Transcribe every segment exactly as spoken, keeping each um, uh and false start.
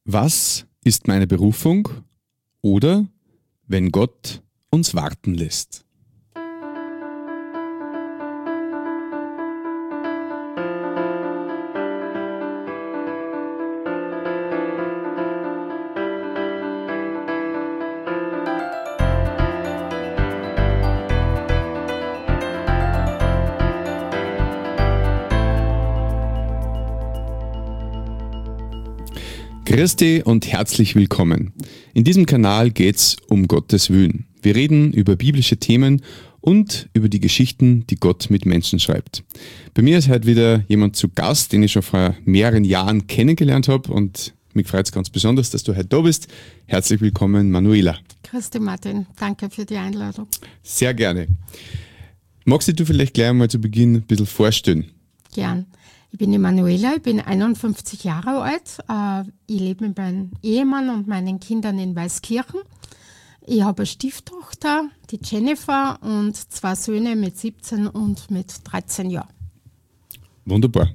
Was ist meine Berufung? Oder wenn Gott uns warten lässt. Christi und herzlich willkommen. In diesem Kanal geht's um Gottes Willen. Wir reden über biblische Themen und über die Geschichten, die Gott mit Menschen schreibt. Bei mir ist heute wieder jemand zu Gast, den ich schon vor mehreren Jahren kennengelernt habe, und mich freut es ganz besonders, dass du heute da bist. Herzlich willkommen, Manuela. Christi Martin, danke für die Einladung. Sehr gerne. Magst du vielleicht gleich einmal zu Beginn ein bisschen vorstellen? Gern. Ich bin die Manuela, ich bin einundfünfzig Jahre alt. Ich lebe mit meinem Ehemann und meinen Kindern in Weißkirchen. Ich habe eine Stieftochter, die Jennifer, und zwei Söhne mit siebzehn und mit dreizehn Jahren. Wunderbar.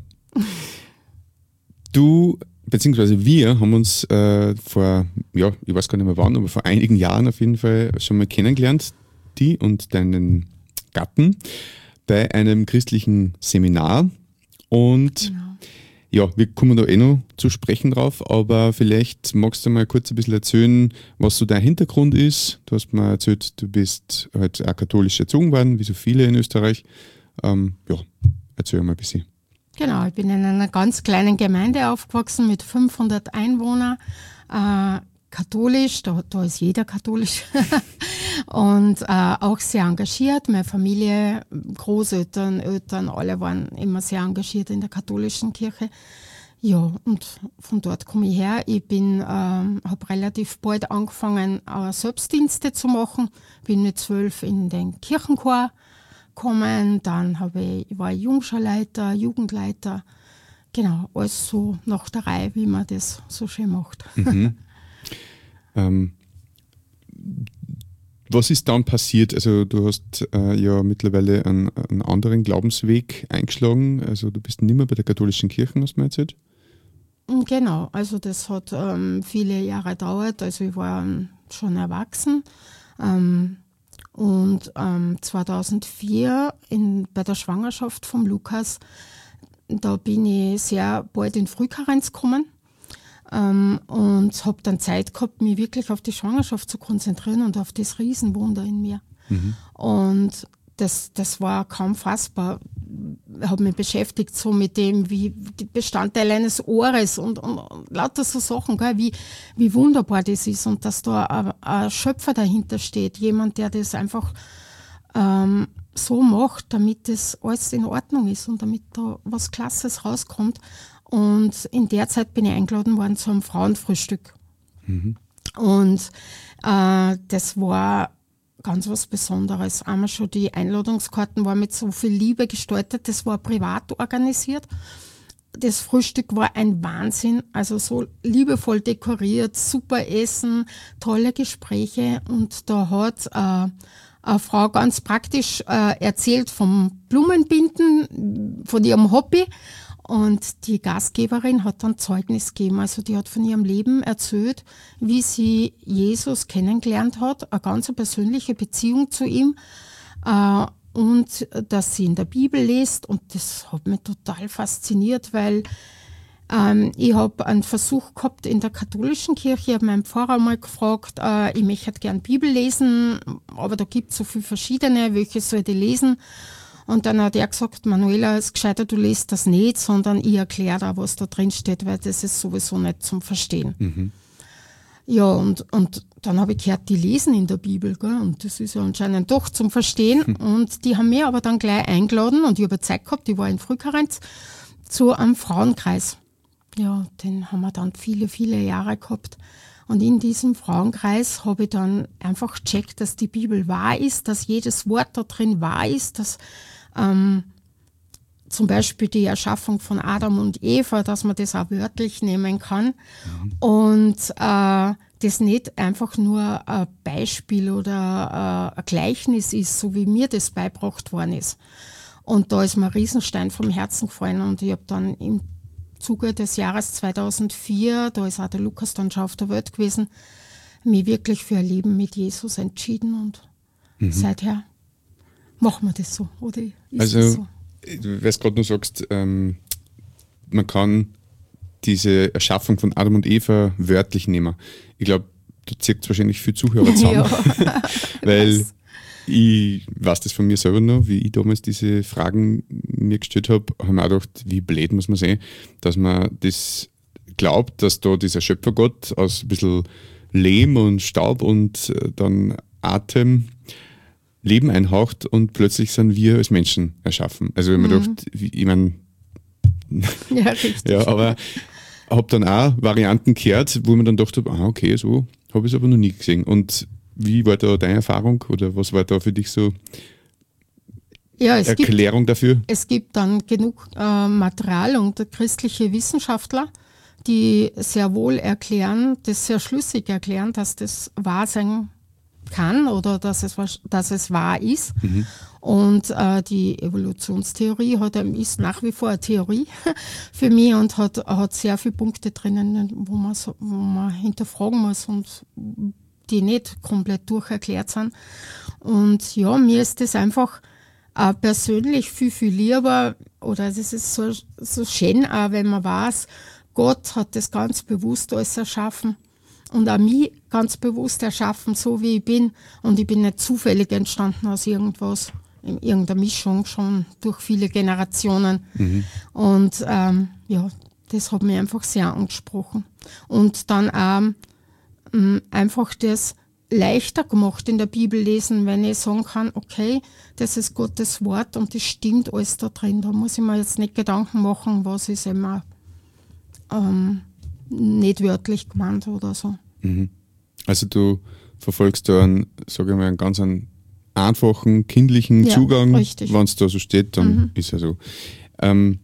Du, beziehungsweise wir haben uns äh, vor, ja, ich weiß gar nicht mehr wann, aber vor einigen Jahren auf jeden Fall schon mal kennengelernt, die und deinen Gatten, bei einem christlichen Seminar. Und genau. Ja, wir kommen da eh noch zu sprechen drauf, aber vielleicht magst du mal kurz ein bisschen erzählen, was so dein Hintergrund ist. Du hast mir erzählt, du bist halt auch katholisch erzogen worden, wie so viele in Österreich. Ähm, ja, erzähl mal ein bisschen. Genau, ich bin in einer ganz kleinen Gemeinde aufgewachsen mit fünfhundert Einwohnern, äh, katholisch, da, da ist jeder katholisch und äh, auch sehr engagiert. Meine Familie, Großeltern, Eltern, alle waren immer sehr engagiert in der katholischen Kirche. Ja, und von dort komme ich her. Ich bin, ähm, habe relativ bald angefangen, äh, Selbstdienste zu machen. Bin mit zwölf in den Kirchenchor gekommen. Dann habe ich, ich war Jungscharleiter, Jugendleiter. Genau, alles so nach der Reihe, wie man das so schön macht. Mhm. Ähm, was ist dann passiert? Also du hast äh, ja mittlerweile einen, einen anderen Glaubensweg eingeschlagen. Also du bist nicht mehr bei der katholischen Kirche, hast du mir erzählt? Genau, also das hat ähm, viele Jahre gedauert. Also ich war ähm, schon erwachsen. Ähm, und ähm, zweitausendvier in, bei der Schwangerschaft vom Lukas, da bin ich sehr bald in Frühkarenz gekommen. Ähm, und habe dann Zeit gehabt, mich wirklich auf die Schwangerschaft zu konzentrieren und auf das Riesenwunder in mir. Mhm. Und das, das war kaum fassbar. Ich habe mich beschäftigt so mit dem, wie die Bestandteile eines Ohres und, und, und lauter so Sachen, gell, wie, wie wunderbar das ist und dass da ein, ein Schöpfer dahinter steht, jemand, der das einfach ähm, so macht, damit das alles in Ordnung ist und damit da was Klasses rauskommt. Und in der Zeit bin ich eingeladen worden zu einem Frauenfrühstück. Mhm. Und äh, das war ganz was Besonderes. Einmal schon die Einladungskarten waren mit so viel Liebe gestaltet. Das war privat organisiert. Das Frühstück war ein Wahnsinn. Also so liebevoll dekoriert, super Essen, tolle Gespräche. Und da hat äh, eine Frau ganz praktisch äh, erzählt vom Blumenbinden, von ihrem Hobby. Und die Gastgeberin hat dann Zeugnis gegeben, also die hat von ihrem Leben erzählt, wie sie Jesus kennengelernt hat, eine ganz persönliche Beziehung zu ihm äh, und dass sie in der Bibel liest, und das hat mich total fasziniert, weil ähm, ich habe einen Versuch gehabt in der katholischen Kirche, ich habe meinen Pfarrer mal gefragt, äh, ich möchte gern Bibel lesen, aber da gibt es so viele verschiedene, welche soll ich lesen? Und dann hat er gesagt, Manuela, es ist gescheiter, du liest das nicht, sondern ich erkläre da, was da drin steht, weil das ist sowieso nicht zum Verstehen. Mhm. Ja, und, und dann habe ich gehört, die lesen in der Bibel, gell? Und das ist ja anscheinend doch zum Verstehen. Mhm. Und die haben mich aber dann gleich eingeladen und ich habe Zeit gehabt, ich war in Frühkarenz, zu einem Frauenkreis. Ja, den haben wir dann viele, viele Jahre gehabt. Und in diesem Frauenkreis habe ich dann einfach gecheckt, dass die Bibel wahr ist, dass jedes Wort da drin wahr ist, dass ähm, zum Beispiel die Erschaffung von Adam und Eva, dass man das auch wörtlich nehmen kann. Mhm. Und äh, das nicht einfach nur ein Beispiel oder äh, ein Gleichnis ist, so wie mir das beigebracht worden ist. Und da ist mir ein Riesenstein vom Herzen gefallen und ich habe dann im Zuge des Jahres zweitausendvier, da ist auch der Lukas dann schon auf der Welt gewesen, mich wirklich für ein Leben mit Jesus entschieden und mhm. seither machen wir das so. Oder ist also, das so? Weil du gerade noch sagst, ähm, man kann diese Erschaffung von Adam und Eva wörtlich nehmen. Ich glaube, du zirkt wahrscheinlich viel Zuhörer zusammen, ja. Weil ich weiß das von mir selber noch, wie ich damals diese Fragen mir gestellt habe, habe ich mir auch gedacht, wie blöd muss man sein, dass man das glaubt, dass da dieser Schöpfergott aus ein bisschen Lehm und Staub und dann Atem Leben einhaucht und plötzlich sind wir als Menschen erschaffen. Also wenn man mhm. gedacht, ich meine, ja, richtig. Ja, aber habe dann auch Varianten gehört, wo man dann gedacht habe, ah, okay, so habe ich es aber noch nie gesehen. Und wie war da deine Erfahrung oder was war da für dich so ja, es Erklärung gibt, dafür? Es gibt dann genug äh, Material und christliche Wissenschaftler, die sehr wohl erklären, das sehr schlüssig erklären, dass das wahr sein kann oder dass es, dass es wahr ist. Mhm. Und äh, die Evolutionstheorie hat, ist nach wie vor eine Theorie für mich und hat, hat sehr viele Punkte drinnen, wo man, so, wo man hinterfragen muss und die nicht komplett durcherklärt sind. Und ja, mir ist das einfach äh, persönlich viel, viel lieber oder das ist so, so schön, auch wenn man weiß, Gott hat das ganz bewusst alles erschaffen und auch mich ganz bewusst erschaffen, so wie ich bin. Und ich bin nicht zufällig entstanden aus irgendwas, in irgendeiner Mischung schon durch viele Generationen. Mhm. Und ähm, ja, das hat mich einfach sehr angesprochen. Und dann auch ähm, einfach das leichter gemacht in der Bibel lesen, wenn ich sagen kann, okay, das ist Gottes Wort und das stimmt alles da drin. Da muss ich mir jetzt nicht Gedanken machen, was ist immer ähm, nicht wörtlich gemeint oder so. Mhm. Also du verfolgst da einen, sage ich mal, einen ganz einen einfachen, kindlichen ja, Zugang. Wenn es da so steht, dann mhm. ist ja so. Ähm,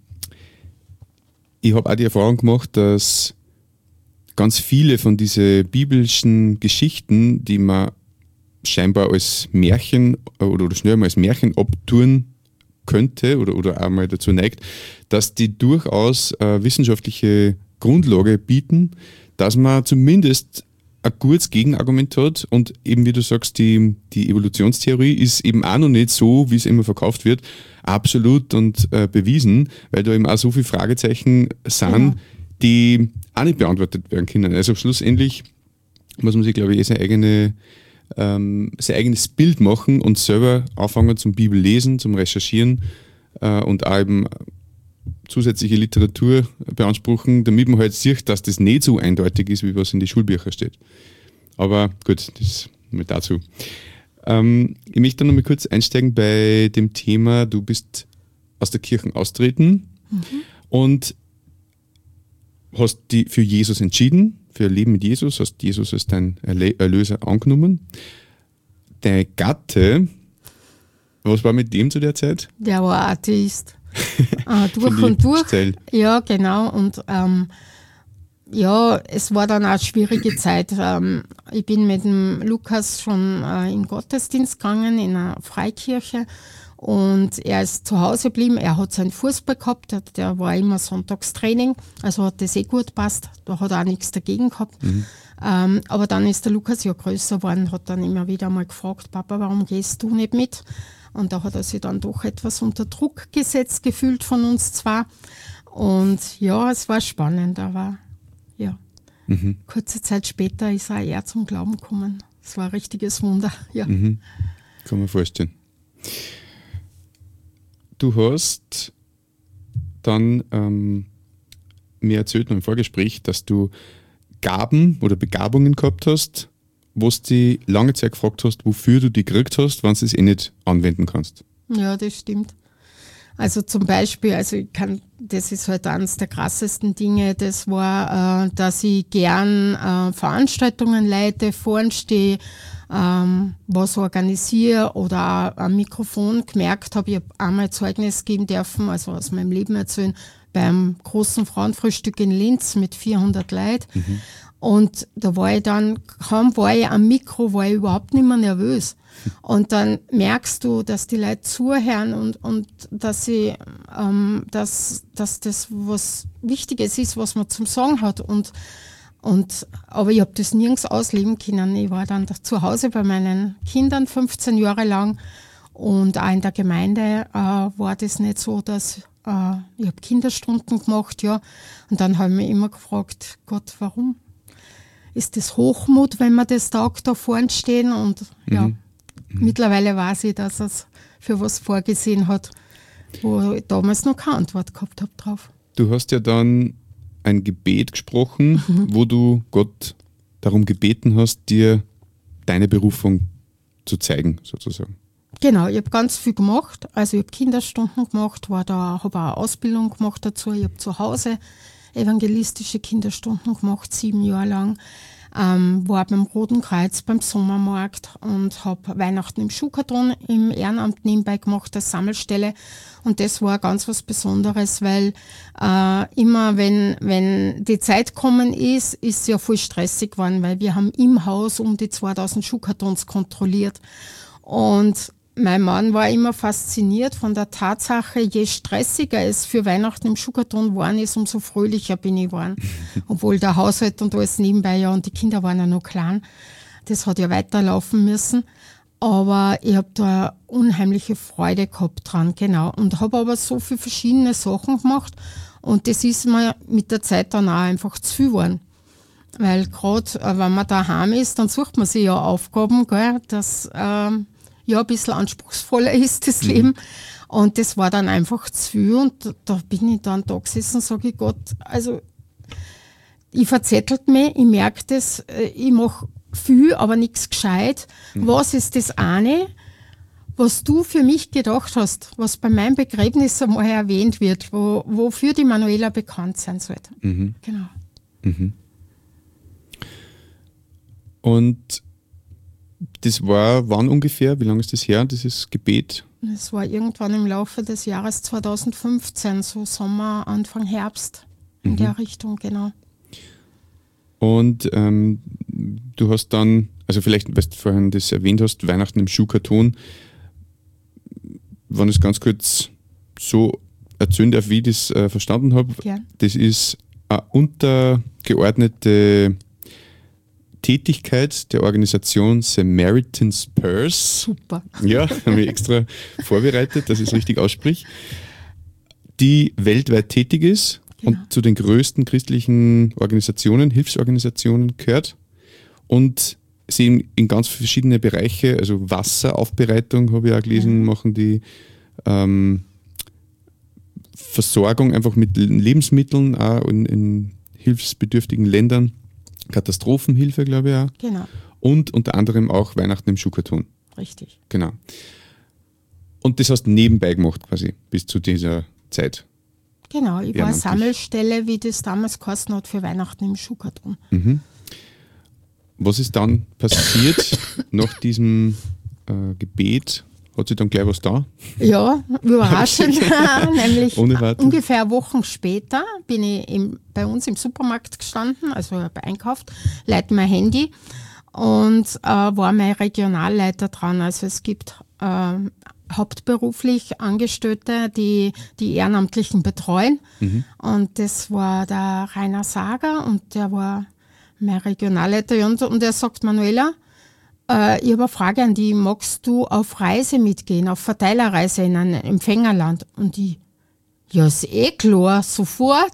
ich habe auch die Erfahrung gemacht, dass ganz viele von diesen biblischen Geschichten, die man scheinbar als Märchen oder, oder schnell mal als Märchen abtun könnte oder, oder auch mal dazu neigt, dass die durchaus äh, wissenschaftliche Grundlage bieten, dass man zumindest ein gutes Gegenargument hat und eben wie du sagst, die, die Evolutionstheorie ist eben auch noch nicht so, wie es immer verkauft wird, absolut und äh, bewiesen, weil da eben auch so viele Fragezeichen sind, genau. die auch nicht beantwortet werden können. Also schlussendlich muss man sich, glaube ich, sein, eigene, ähm, sein eigenes Bild machen und selber anfangen zum Bibellesen, zum Recherchieren äh, und auch eben zusätzliche Literatur beanspruchen, damit man halt sieht, dass das nicht so eindeutig ist, wie was in die Schulbücher steht. Aber gut, das mal dazu. Ähm, ich möchte noch mal kurz einsteigen bei dem Thema, du bist aus der Kirche austreten mhm. und hast dich für Jesus entschieden, für ein Leben mit Jesus, hast Jesus als dein Erlöser angenommen. Dein Gatte, was war mit dem zu der Zeit? Der war Atheist. äh, durch und durch. Steil. Ja, genau. Und ähm, ja, es war dann auch eine schwierige Zeit. Ähm, ich bin mit dem Lukas schon äh, in den Gottesdienst gegangen, in einer Freikirche. Und er ist zu Hause geblieben. Er hat seinen Fußball gehabt, der, der war immer Sonntagstraining. Also hat das eh gut gepasst. Da hat er auch nichts dagegen gehabt. Mhm. Ähm, aber dann ist der Lukas ja größer geworden, hat dann immer wieder mal gefragt, Papa, warum gehst du nicht mit? Und da hat er sich dann doch etwas unter Druck gesetzt gefühlt von uns zwei. Und ja, es war spannend, aber ja, mhm. kurze Zeit später ist er eher zum Glauben gekommen. Es war ein richtiges Wunder, ja. Mhm. Kann man vorstellen. Du hast dann ähm, mir erzählt noch im Vorgespräch, dass du Gaben oder Begabungen gehabt hast, wo du die lange Zeit gefragt hast, wofür du die gekriegt hast, wenn du es eh nicht anwenden kannst. Ja, das stimmt. Also zum Beispiel, also ich kann, das ist halt eines der krassesten Dinge, das war, äh, dass ich gern äh, Veranstaltungen leite, vorn stehe, ähm, was organisiere oder auch ein Mikrofon gemerkt habe. Ich habe einmal Zeugnis geben dürfen, also aus meinem Leben erzählen, beim großen Frauenfrühstück in Linz mit vierhundert Leuten. Mhm. Und da war ich dann, kaum war ich am Mikro, war ich überhaupt nicht mehr nervös. Und dann merkst du, dass die Leute zuhören und, und dass, sie, ähm, dass, dass das was Wichtiges ist, was man zum Sagen hat. Und, und, aber ich habe das nirgends ausleben können. Ich war dann zu Hause bei meinen Kindern fünfzehn Jahre lang und auch in der Gemeinde äh, war das nicht so, dass äh, ich habe Kinderstunden gemacht, ja. Und dann habe ich mich immer gefragt, Gott, warum? Ist das Hochmut, wenn wir das Tag da vorne stehen? Und ja, mhm. mittlerweile weiß ich, dass es für was vorgesehen hat, wo ich damals noch keine Antwort gehabt habe drauf. Du hast ja dann ein Gebet gesprochen, mhm. wo du Gott darum gebeten hast, dir deine Berufung zu zeigen, sozusagen. Genau, ich habe ganz viel gemacht. Also ich habe Kinderstunden gemacht, war da, habe auch eine Ausbildung gemacht dazu. Ich habe zu Hause evangelistische Kinderstunden gemacht, sieben Jahre lang. Ähm, war beim Roten Kreuz, beim Sommermarkt und habe Weihnachten im Schuhkarton im Ehrenamt nebenbei gemacht, als Sammelstelle. Und das war ganz was Besonderes, weil äh, immer, wenn, wenn die Zeit gekommen ist, ist es ja voll stressig geworden, weil wir haben im Haus um die zweitausend Schuhkartons kontrolliert. Und mein Mann war immer fasziniert von der Tatsache, je stressiger es für Weihnachten im Schuhkarton geworden ist, umso fröhlicher bin ich geworden. Obwohl der Haushalt und alles nebenbei, ja, und die Kinder waren ja noch klein. Das hat ja weiterlaufen müssen. Aber ich habe da unheimliche Freude gehabt dran, genau. Und habe aber so viele verschiedene Sachen gemacht. Und das ist mir mit der Zeit dann auch einfach zu viel geworden. Weil gerade, wenn man daheim ist, dann sucht man sich ja Aufgaben, gell, dass ähm, ja ein bisschen anspruchsvoller ist, das mhm. Leben. Und das war dann einfach zu viel. Und da bin ich dann da gesessen und sage ich, Gott, also ich verzettelt mich, ich merke das, ich mache viel, aber nichts gescheit. Mhm. Was ist das eine, was du für mich gedacht hast, was bei meinem Begräbnis einmal erwähnt wird, wo, wofür die Manuela bekannt sein sollte? Mhm. Genau. Mhm. Und das war wann ungefähr? Wie lange ist das her, dieses Gebet? Das war irgendwann im Laufe des Jahres zweitausendfünfzehn, so Sommer, Anfang Herbst, in mhm. der Richtung, genau. Und ähm, du hast dann, also vielleicht, weil du vorhin das erwähnt hast, Weihnachten im Schuhkarton, wenn ich es ganz kurz so erzählen darf, wie ich das äh, verstanden habe, ja. Das ist eine untergeordnete Tätigkeit der Organisation Samaritan's Purse. Super. Ja, habe ich extra vorbereitet, dass ich es richtig aussprich, die weltweit tätig ist. Genau. Und zu den größten christlichen Organisationen, Hilfsorganisationen gehört und sie in, in ganz verschiedene Bereiche, also Wasseraufbereitung, habe ich auch gelesen, ja. machen die ähm, Versorgung einfach mit Lebensmitteln auch in, in hilfsbedürftigen Ländern, Katastrophenhilfe, glaube ich auch. Genau. Und unter anderem auch Weihnachten im Schuhkarton. Richtig. Genau. Und das hast du nebenbei gemacht quasi, bis zu dieser Zeit. Genau, ich war Sammelstelle, wie das damals geheißen hat, für Weihnachten im Schuhkarton. Mhm. Was ist dann passiert nach diesem äh, Gebet? Hat sich dann gleich was da? Ja, überraschend. Nämlich ungefähr Wochen später bin ich im, bei uns im Supermarkt gestanden, also bei einkauft, leite mein Handy und äh, war mein Regionalleiter dran. Also es gibt äh, hauptberuflich Angestellte, die die Ehrenamtlichen betreuen. Mhm. Und das war der Rainer Sager und der war mein Regionalleiter. Und, und er sagt, Manuela, äh, ich habe eine Frage an die, magst du auf Reise mitgehen, auf Verteilerreise in ein Empfängerland? Und ich, ja, ist eh klar, sofort.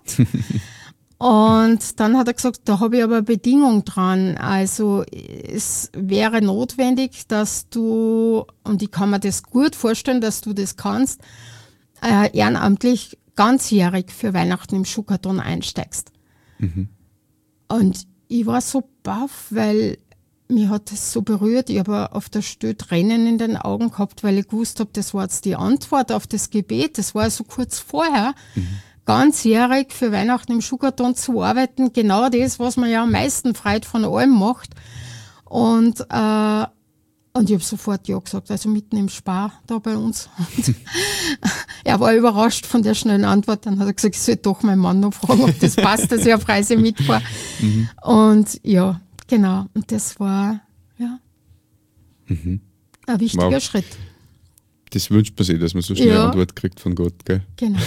Und dann hat er gesagt, da habe ich aber eine Bedingung dran. Also es wäre notwendig, dass du, und ich kann mir das gut vorstellen, dass du das kannst, äh, ehrenamtlich ganzjährig für Weihnachten im Schuhkarton einsteigst. Mhm. Und ich war so baff, weil mich hat das so berührt. Ich habe auf der Stelle Tränen in den Augen gehabt, weil ich gewusst habe, das war jetzt die Antwort auf das Gebet. Das war so kurz vorher. Mhm. Ganzjährig für Weihnachten im Schuhkarton zu arbeiten, genau das, was man ja am meisten freut von allem macht. Und, äh, Und ich habe sofort ja gesagt, also mitten im Spar da bei uns. Und er war überrascht von der schnellen Antwort. Dann hat er gesagt, ich soll doch meinen Mann noch fragen, ob das passt, dass ich auf Reise mitfahre. Mhm. Und ja, genau. Und das war ja mhm. ein wichtiger wow. Schritt. Das wünscht man sich, dass man so schnell ja. eine Antwort kriegt von Gott, gell? Genau.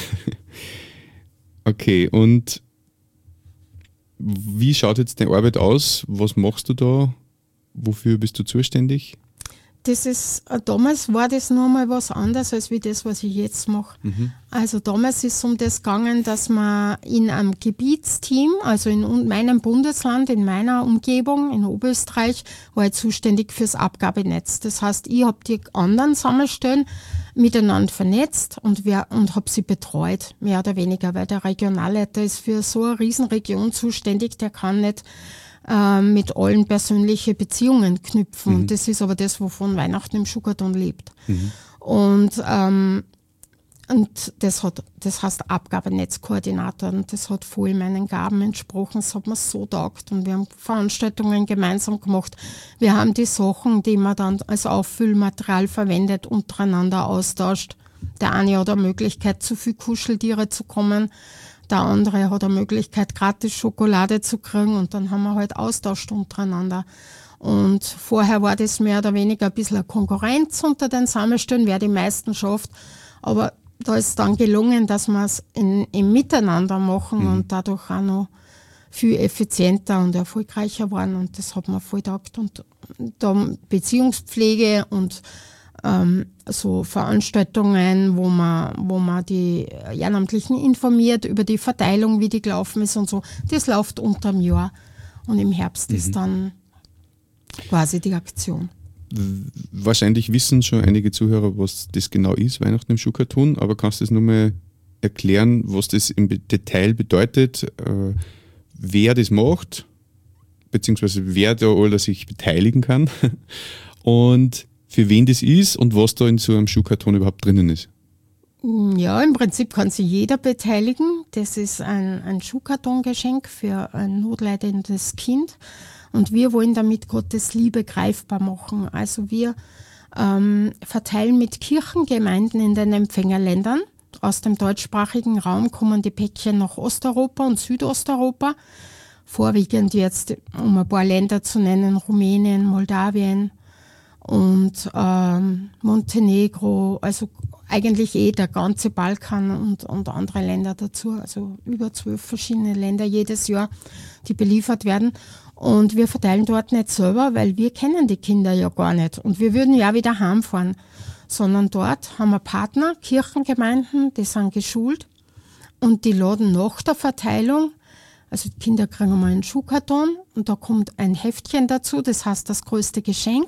Okay, und wie schaut jetzt deine Arbeit aus? Was machst du da? Wofür bist du zuständig? Das ist, damals war das nur mal was anderes als wie das, was ich jetzt mache. Mhm. Also damals ist es um das gegangen, dass man in einem Gebietsteam, also in meinem Bundesland, in meiner Umgebung, in Oberösterreich, war ich zuständig fürs Abgabenetz. Das heißt, ich habe die anderen Sammelstellen miteinander vernetzt und, und habe sie betreut, mehr oder weniger, weil der Regionalleiter ist für so eine Riesenregion zuständig, der kann nicht mit allen persönliche Beziehungen knüpfen. Mhm. Und das ist aber das, wovon Weihnachten im Schuhkarton lebt. Mhm. Und, ähm, und das hat, das heißt Abgabenetzkoordinator. Und das hat voll meinen Gaben entsprochen. Das hat mir so taugt. Und wir haben Veranstaltungen gemeinsam gemacht. Wir haben die Sachen, die man dann als Auffüllmaterial verwendet, untereinander austauscht. Der eine hat eine Möglichkeit, zu viel Kuscheltiere zu kommen. Der andere hat eine Möglichkeit, gratis Schokolade zu kriegen und dann haben wir halt austauscht untereinander. Und vorher war das mehr oder weniger ein bisschen eine Konkurrenz unter den Sammelstellen, wer die meisten schafft. Aber da ist dann gelungen, dass wir es in, im Miteinander machen mhm. und dadurch auch noch viel effizienter und erfolgreicher waren. Und das hat mir voll getaugt. Und da Beziehungspflege und Ähm, so Veranstaltungen, wo man, wo man die Ehrenamtlichen informiert über die Verteilung, wie die gelaufen ist und so. Das läuft unterm Jahr und im Herbst mhm. ist dann quasi die Aktion. Wahrscheinlich wissen schon einige Zuhörer, was das genau ist, Weihnachten im Schuhkarton, aber kannst du das nochmal erklären, was das im Detail bedeutet, äh, wer das macht, beziehungsweise wer da oder sich beteiligen kann und für wen das ist und was da in so einem Schuhkarton überhaupt drinnen ist? Ja, im Prinzip kann sich jeder beteiligen. Das ist ein, ein Schuhkartongeschenk für ein notleidendes Kind. Und wir wollen damit Gottes Liebe greifbar machen. Also wir ähm, verteilen mit Kirchengemeinden in den Empfängerländern. Aus dem deutschsprachigen Raum kommen die Päckchen nach Osteuropa und Südosteuropa. Vorwiegend jetzt, um ein paar Länder zu nennen, Rumänien, Moldawien, und ähm, Montenegro, also eigentlich eh der ganze Balkan und, und andere Länder dazu, also über zwölf verschiedene Länder jedes Jahr, die beliefert werden. Und wir verteilen dort nicht selber, weil wir kennen die Kinder ja gar nicht. Und wir würden ja wieder heimfahren, sondern dort haben wir Partner, Kirchengemeinden, die sind geschult und die laden nach der Verteilung, also die Kinder kriegen einmal einen Schuhkarton und da kommt ein Heftchen dazu, das heißt das größte Geschenk.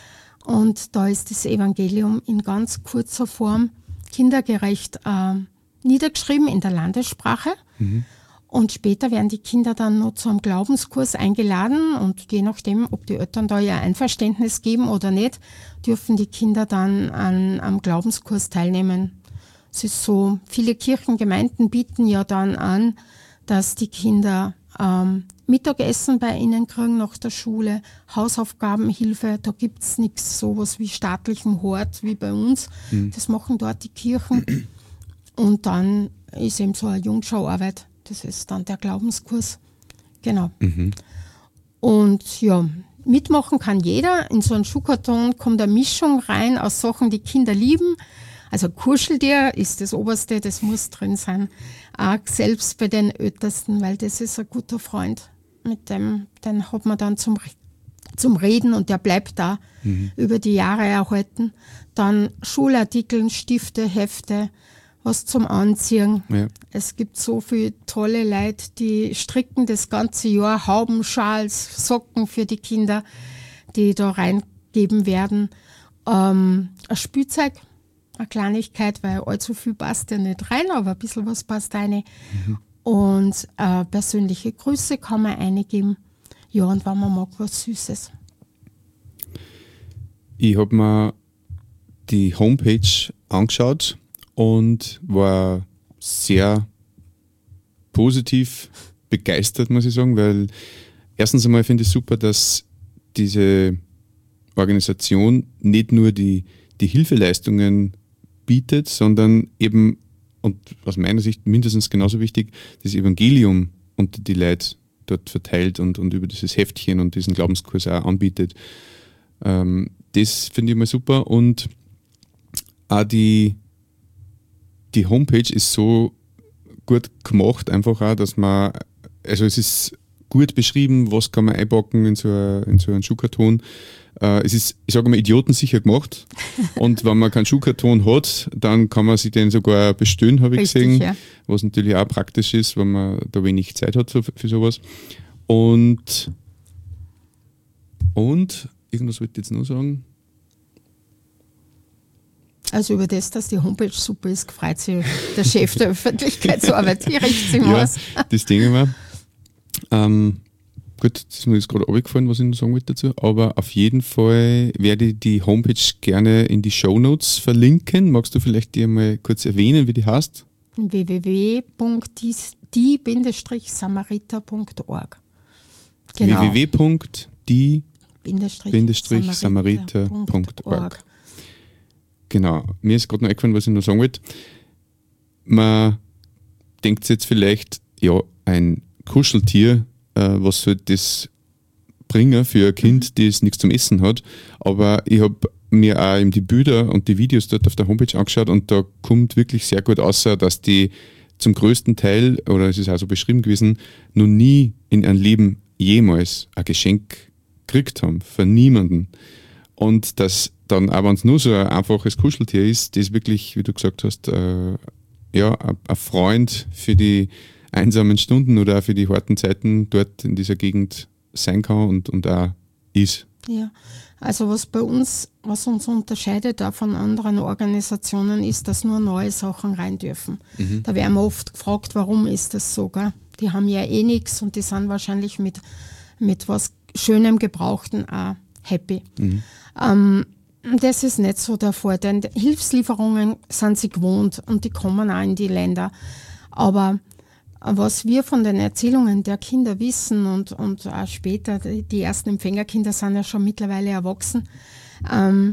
Und da ist das Evangelium in ganz kurzer Form kindergerecht äh, niedergeschrieben in der Landessprache. Mhm. Und später werden die Kinder dann noch zu einem Glaubenskurs eingeladen. Und je nachdem, ob die Eltern da ihr Einverständnis geben oder nicht, dürfen die Kinder dann an, am Glaubenskurs teilnehmen. Es ist so, viele Kirchengemeinden bieten ja dann an, dass die Kinder ähm, Mittagessen bei ihnen kriegen nach der Schule, Hausaufgabenhilfe, da gibt es nichts sowas wie staatlichen Hort wie bei uns. Mhm. Das machen dort die Kirchen. Und dann ist eben so eine Jungschauarbeit, das ist dann der Glaubenskurs. Genau. Mhm. Und ja, mitmachen kann jeder. In so einen Schuhkarton kommt eine Mischung rein aus Sachen, die Kinder lieben. Also Kuscheltier ist das Oberste, das muss drin sein. Auch selbst bei den Ältesten, weil das ist ein guter Freund. Mit dem, den hat man dann zum, zum Reden und der bleibt da mhm. über die Jahre erhalten. Dann Schulartikel, Stifte, Hefte, was zum Anziehen. Ja. Es gibt so viele tolle Leute, die stricken das ganze Jahr Hauben, Schals, Socken für die Kinder, die da reingeben werden. Ähm, ein Spielzeug, eine Kleinigkeit, weil allzu viel passt ja nicht rein, aber ein bisschen was passt rein. Mhm. Und äh, persönliche Grüße kann man eingeben. Ja, und wenn man mag, was Süßes. Ich habe mir die Homepage angeschaut und war sehr positiv begeistert, muss ich sagen, weil erstens einmal finde ich super, dass diese Organisation nicht nur die, die Hilfeleistungen bietet, sondern eben, und aus meiner Sicht mindestens genauso wichtig, das Evangelium unter die Leute dort verteilt und, und über dieses Heftchen und diesen Glaubenskurs auch anbietet. Ähm, das finde ich mal super. Und auch die, die Homepage ist so gut gemacht, einfach auch, dass man, also es ist gut beschrieben, was kann man einpacken in so, eine, in so einen Schuhkarton. Äh, es ist, ich sage mal, idiotensicher gemacht. Und wenn man keinen Schuhkarton hat, dann kann man sich den sogar bestellen, habe ich Richtig, gesehen. Ja. Was natürlich auch praktisch ist, wenn man da wenig Zeit hat für, für sowas. Und, und irgendwas wollte ich jetzt noch sagen. Also über das, dass die Homepage super ist, freut sich der Chef der Öffentlichkeitsarbeit. Hier riecht sie Ja, aus. das denke ich mir. Ähm, gut, das ist mir jetzt gerade runtergefallen, was ich noch sagen wollte dazu. Aber auf jeden Fall werde ich die Homepage gerne in die Shownotes verlinken. Magst du vielleicht die einmal kurz erwähnen, wie die heißt? w w w punkt die Samariter punkt org. Genau. w w w punkt die Bindestrich Samariter punkt org. Genau. Mir ist gerade noch eingefallen, was ich noch sagen wollte. Man denkt jetzt vielleicht, ja, ein Kuscheltier, äh, was soll das bringen für ein Kind, das nichts zum Essen hat. Aber ich habe mir auch eben die Bilder und die Videos dort auf der Homepage angeschaut und da kommt wirklich sehr gut raus, dass die zum größten Teil, oder es ist auch so beschrieben gewesen, noch nie in ihrem Leben jemals ein Geschenk gekriegt haben, von niemandem. Und dass dann, auch wenn es nur so ein einfaches Kuscheltier ist, das wirklich, wie du gesagt hast, äh, ja, ein Freund für die einsamen Stunden oder auch für die harten Zeiten dort in dieser Gegend sein kann und, und auch ist. Ja, also was bei uns, was uns unterscheidet auch von anderen Organisationen, ist, dass nur neue Sachen rein dürfen. Mhm. Da werden wir oft gefragt, warum ist das so, gell? Die haben ja eh nichts und die sind wahrscheinlich mit, mit was Schönem Gebrauchten auch happy. Mhm. Ähm, das ist nicht so der Fall, denn Hilfslieferungen sind sie gewohnt und die kommen auch in die Länder. Aber was wir von den Erzählungen der Kinder wissen und, und auch später, die ersten Empfängerkinder sind ja schon mittlerweile erwachsen, ähm,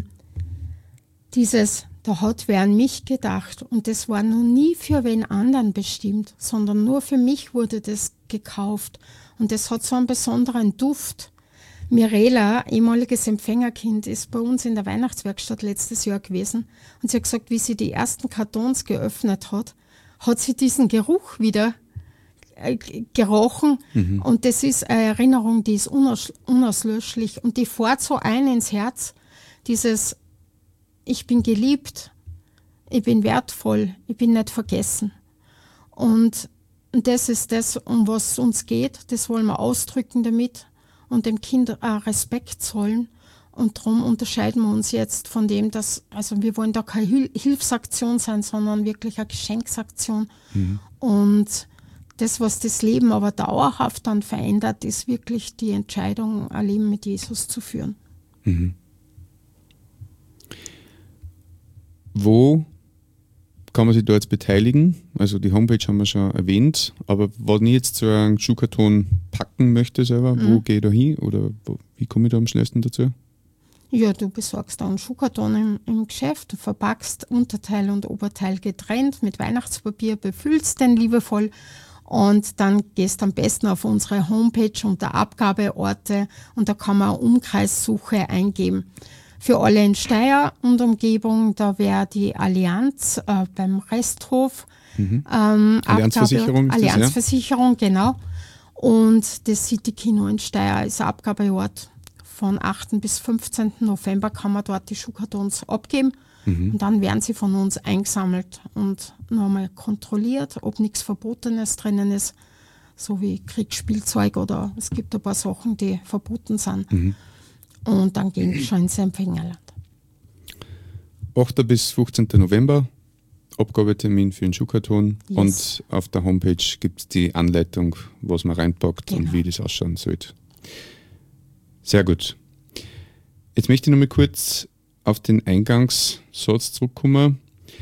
dieses, da hat wer an mich gedacht und das war noch nie für wen anderen bestimmt, sondern nur für mich wurde das gekauft und das hat so einen besonderen Duft. Mirela, ehemaliges Empfängerkind, ist bei uns in der Weihnachtswerkstatt letztes Jahr gewesen und sie hat gesagt, wie sie die ersten Kartons geöffnet hat, hat sie diesen Geruch wieder gerochen mhm. und das ist eine Erinnerung, die ist unaus- unauslöschlich und die fährt so ein ins Herz, dieses ich bin geliebt, ich bin wertvoll, ich bin nicht vergessen und das ist das, um was es uns geht, das wollen wir ausdrücken damit und dem Kind auch Respekt zollen und darum unterscheiden wir uns jetzt von dem, dass, also wir wollen da keine Hil- Hilfsaktion sein, sondern wirklich eine Geschenksaktion mhm. und das, was das Leben aber dauerhaft dann verändert, ist wirklich die Entscheidung, ein Leben mit Jesus zu führen. Mhm. Wo kann man sich da jetzt beteiligen? Also die Homepage haben wir schon erwähnt, aber wenn ich jetzt so einen Schuhkarton packen möchte selber, mhm. wo gehe ich da hin oder wo, wie komme ich da am schnellsten dazu? Ja, du besorgst da einen Schuhkarton im, im Geschäft, du verpackst Unterteil und Oberteil getrennt mit Weihnachtspapier, befüllst den liebevoll und dann gehst am besten auf unsere Homepage unter Abgabeorte und da kann man eine Umkreissuche eingeben. Für alle in Steyr und Umgebung, da wäre die Allianz äh, beim Resthof. Mhm. Ähm, Allianzversicherung. Abgabe, Allianzversicherung, ja? Genau. Und das City Kino in Steyr ist Abgabeort. Von achten bis fünfzehnten November kann man dort die Schuhkartons abgeben. Mhm. Und dann werden sie von uns eingesammelt und nochmal kontrolliert, ob nichts Verbotenes drinnen ist, so wie Kriegsspielzeug oder es gibt ein paar Sachen, die verboten sind. Mhm. Und dann gehen sie schon ins Empfängerland. achten bis fünfzehnten November, Abgabetermin für den Schuhkarton yes. Und auf der Homepage gibt es die Anleitung, was man reinpackt genau. Und wie das ausschauen sollte. Sehr gut. Jetzt möchte ich noch mal kurz auf den Eingangssatz zurückkommen.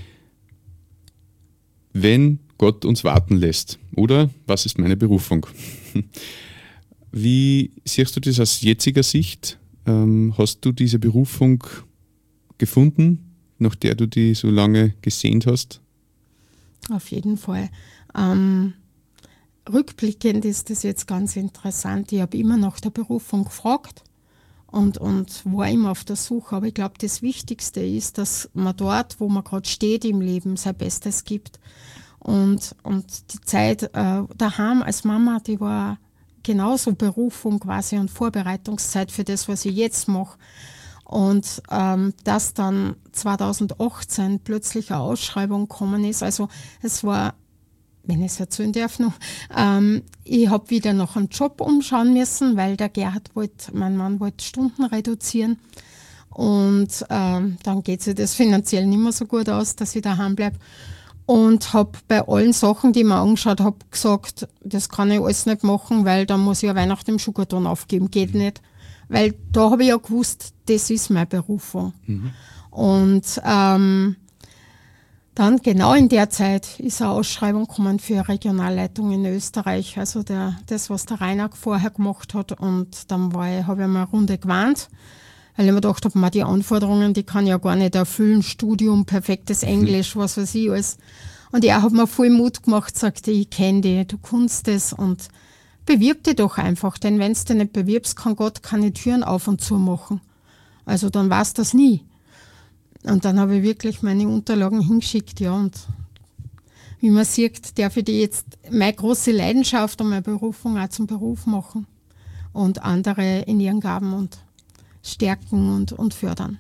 Wenn Gott uns warten lässt, oder was ist meine Berufung? Wie siehst du das aus jetziger Sicht? Ähm, hast du diese Berufung gefunden, nach der du die so lange gesehnt hast? Auf jeden Fall. Ähm, rückblickend ist das jetzt ganz interessant. Ich habe immer nach der Berufung gefragt und, und war immer auf der Suche. Aber ich glaube, das Wichtigste ist, dass man dort, wo man gerade steht im Leben, sein Bestes gibt. Und, und die Zeit äh, daheim als Mama, die war genauso Berufung quasi und Vorbereitungszeit für das, was ich jetzt mache. Und ähm, dass dann zweitausendachtzehn plötzlich eine Ausschreibung gekommen ist, also es war, wenn ich es erzählen darf noch, ähm, ich habe wieder noch einen Job umschauen müssen, weil der Gerhard wollte, mein Mann wollte Stunden reduzieren. Und ähm, dann geht sich das finanziell nicht mehr so gut aus, dass ich daheim bleibe. Und habe bei allen Sachen, die ich mir angeschaut habe, gesagt, das kann ich alles nicht machen, weil dann muss ich ja Weihnachten im Schuhkarton aufgeben. Geht nicht. Weil da habe ich ja gewusst, das ist meine Berufung. Mhm. Und ähm, dann genau in der Zeit ist eine Ausschreibung gekommen für eine Regionalleitung in Österreich. Also der, das, was der Rainer vorher gemacht hat. Und dann war ich, habe ich mir eine Runde gewarnt. Weil ich mir gedacht habe, die Anforderungen, die kann ich ja gar nicht erfüllen, Studium, perfektes Englisch, was weiß ich alles. Und er hat mir voll Mut gemacht, sagte, ich kenne dich, du kannst das und bewirb dich doch einfach, denn wenn du dich nicht bewirbst, kann Gott keine Türen auf und zu machen. Also dann war es das nie. Und dann habe ich wirklich meine Unterlagen hingeschickt, ja, und wie man sieht, darf ich die jetzt meine große Leidenschaft und meine Berufung auch zum Beruf machen und andere in ihren Gaben und stärken und, und fördern.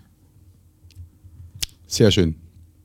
Sehr schön.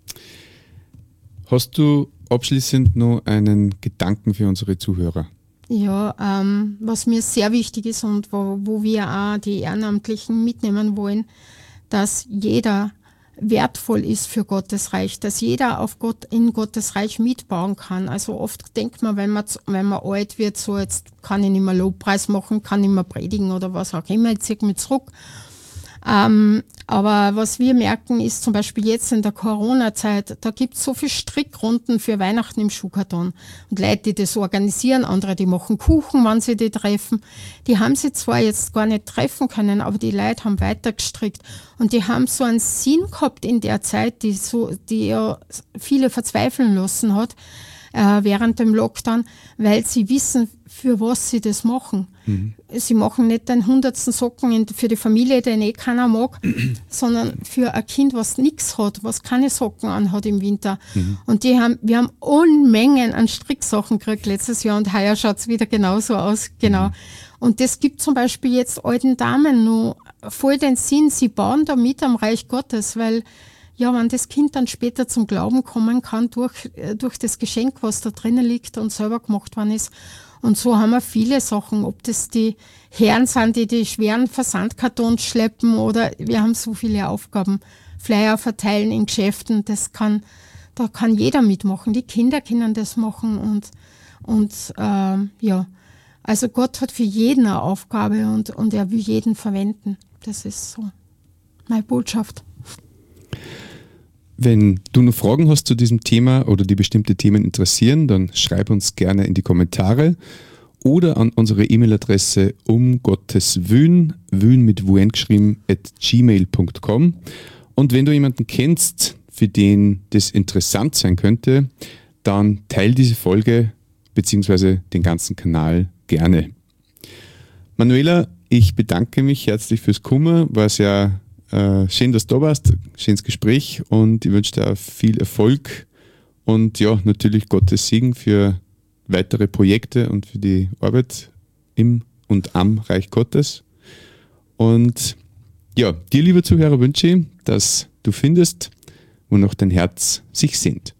Hast du abschließend noch einen Gedanken für unsere Zuhörer? Ja, ähm, was mir sehr wichtig ist und wo, wo wir auch die Ehrenamtlichen mitnehmen wollen, dass jeder wertvoll ist für Gottes Reich, dass jeder auf Gott, in Gottes Reich mitbauen kann. Also oft denkt man, wenn man, wenn man alt wird, so jetzt kann ich nicht mehr Lobpreis machen, kann ich nicht mehr predigen oder was auch immer, jetzt ziehe ich mich zurück. Ähm, aber was wir merken, ist zum Beispiel jetzt in der Corona-Zeit, da gibt es so viele Strickrunden für Weihnachten im Schuhkarton. Und Leute, die das organisieren, andere, die machen Kuchen, wenn sie die treffen. Die haben sie zwar jetzt gar nicht treffen können, aber die Leute haben weiter gestrickt. Und die haben so einen Sinn gehabt in der Zeit, die so, die ja viele verzweifeln lassen hat, äh, während dem Lockdown, weil sie wissen, für was sie das machen. Mhm. Sie machen nicht den hundertsten Socken in, für die Familie, den eh keiner mag, sondern für ein Kind, was nichts hat, was keine Socken anhat im Winter. Mhm. Und die haben, wir haben Unmengen an Stricksachen gekriegt letztes Jahr und heuer schaut es wieder genauso aus. Genau. Mhm. Und das gibt zum Beispiel jetzt alten Damen nur voll den Sinn, sie bauen da mit am Reich Gottes, weil ja, wenn das Kind dann später zum Glauben kommen kann durch, durch das Geschenk, was da drinnen liegt und selber gemacht worden ist. Und so haben wir viele Sachen, ob das die Herren sind, die die schweren Versandkartons schleppen oder wir haben so viele Aufgaben. Flyer verteilen in Geschäften, das kann, da kann jeder mitmachen. Die Kinder können das machen und, und ähm, ja, also Gott hat für jeden eine Aufgabe und, und er will jeden verwenden. Das ist so meine Botschaft. Wenn du noch Fragen hast zu diesem Thema oder die bestimmte Themen interessieren, dann schreib uns gerne in die Kommentare oder an unsere E-Mail-Adresse um Gottes Wün, Wün mit Wun geschrieben, at gmail punkt com. Und wenn du jemanden kennst, für den das interessant sein könnte, dann teil diese Folge bzw. den ganzen Kanal gerne. Manuela, ich bedanke mich herzlich fürs Kommen, war sehr Äh, schön, dass du da warst, schönes Gespräch und ich wünsche dir viel Erfolg und ja, natürlich Gottes Segen für weitere Projekte und für die Arbeit im und am Reich Gottes. Und ja, dir, lieber Zuhörer, wünsche ich, dass du findest, wonach dein Herz sich sehnt.